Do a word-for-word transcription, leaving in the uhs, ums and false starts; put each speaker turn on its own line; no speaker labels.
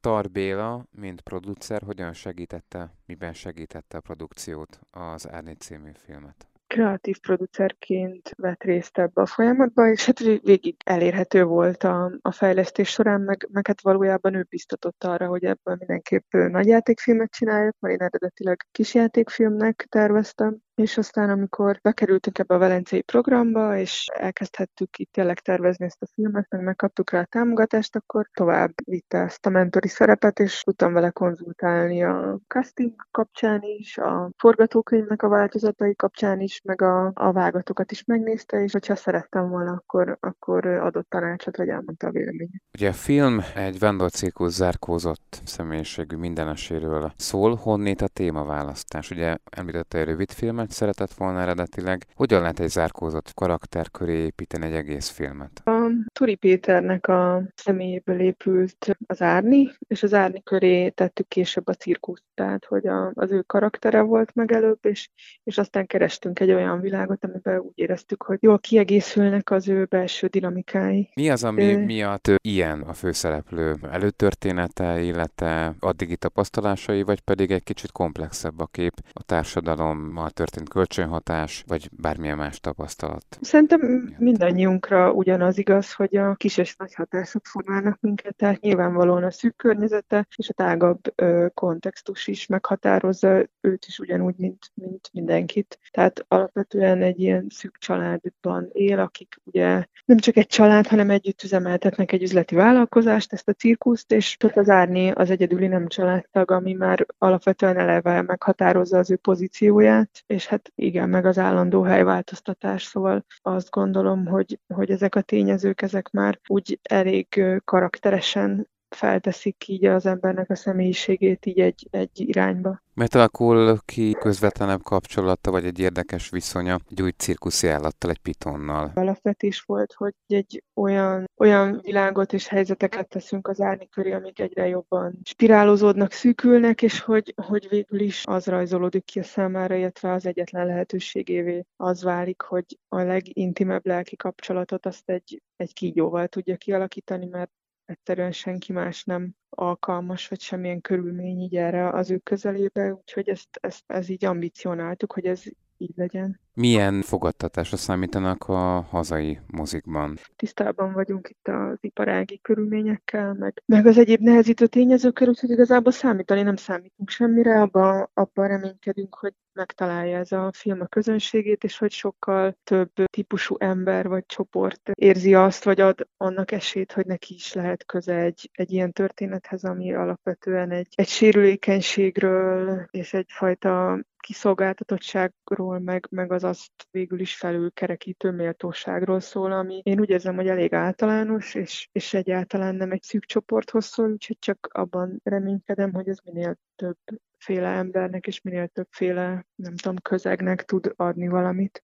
Tar Béla, mint producer, hogyan segítette, miben segítette a produkciót, az Árnyék című filmet?
Kreatív producerként vett részt ebbe a folyamatba, és hát vég- végig elérhető volt a, a fejlesztés során, meg, meg hát valójában ő biztatott arra, hogy ebből mindenképp nagyjátékfilmet csináljak, mert én eredetileg kisjátékfilmnek terveztem, és aztán amikor bekerültünk ebbe a velencei programba, és elkezdhettük itt tényleg tervezni ezt a filmet, meg megkaptuk rá a támogatást, akkor tovább vitte ezt a mentori szerepet, és tudtam vele konzultálni a casting kapcsán is, a forgatókönyvnek a változatai kapcsán is, meg a, a vágatokat is megnézte, és hogyha szerettem volna, akkor, akkor adott tanácsot, vagy elmondta a véleményét.
Ugye a film egy vándorcirkusz zárkózott személyiségű mindeneséről szól, honnét a témaválasztás. Ugye említette, hogy rövid filmet szeretett volna eredetileg. Hogyan lehet egy zárkózott karakter köré építeni egy egész filmet?
A Turi Péternek a személyéből épült az Árni, és az Árni köré tettük később a cirkuszt, tehát hogy a, az ő karaktere volt meg előbb, és, és aztán kerestünk egy olyan világot, amiben úgy éreztük, hogy jól kiegészülnek az ő belső dinamikái.
Mi az, ami miatt ő ilyen a főszereplő? Előtörténete, élete, addigi tapasztalásai, vagy pedig egy kicsit komplexebb a kép, a társadalommal történt kölcsönhatás, vagy bármilyen más tapasztalat?
Szerintem mindannyiunkra ugyanaz igaz, hogy a kis és nagy hatások formálnak minket, tehát nyilvánvalóan a szűk környezete és a tágabb ö, kontextus is meghatározza őt is ugyanúgy, mint, mint mindenkit. Tehát alapvetően egy ilyen szűk családban él, akik ugye nem csak egy család, hanem együtt üzemeltetnek egy üzleti vállalkozást, ezt a cirkuszt, és ott az Árni az egyedüli nem családtag, ami már alapvetően eleve meghatározza az ő pozícióját, és hát igen, meg az állandó helyváltoztatás, szóval azt gondolom, hogy, hogy ezek a tényezők, ezek már úgy elég ö, karakteresen felteszik így az embernek a személyiségét így egy, egy irányba.
Mert alakul ki közvetlenebb kapcsolata, vagy egy érdekes viszonya egy új cirkuszi állattal, egy pitonnal?
Alapvetés volt, hogy egy olyan, olyan világot és helyzeteket teszünk az árni köré, amik egyre jobban spirálozódnak, szűkülnek, és hogy, hogy végül is az rajzolódik ki a számára, illetve az egyetlen lehetőségévé az válik, hogy a legintimebb lelki kapcsolatot azt egy, egy kígyóval tudja kialakítani, mert egyszerűen senki más nem alkalmas, vagy semmilyen körülmény így erre az ő közelébe, úgyhogy ezt, ezt, ez így ambicionáltuk, hogy ez így legyen.
Milyen fogadtatásra számítanak a hazai mozikban?
Tisztában vagyunk itt az iparági körülményekkel, meg, meg az egyéb nehezítő tényezőkkel, úgyhogy igazából számítani nem számítunk semmire, abban abba reménykedünk, hogy megtalálja ez a film a közönségét, és hogy sokkal több típusú ember vagy csoport érzi azt, vagy ad annak esélyt, hogy neki is lehet köze egy, egy ilyen történethez, ami alapvetően egy, egy sérülékenységről és egyfajta kiszolgáltatottságról, meg, meg az azt végül is felülkerekítő méltóságról szól, ami én úgy érzem, hogy elég általános, és, és egyáltalán nem egy szűk csoporthoz szól, úgyhogy csak abban reménykedem, hogy ez minél többféle embernek és minél többféle, nem tudom, közegnek tud adni valamit.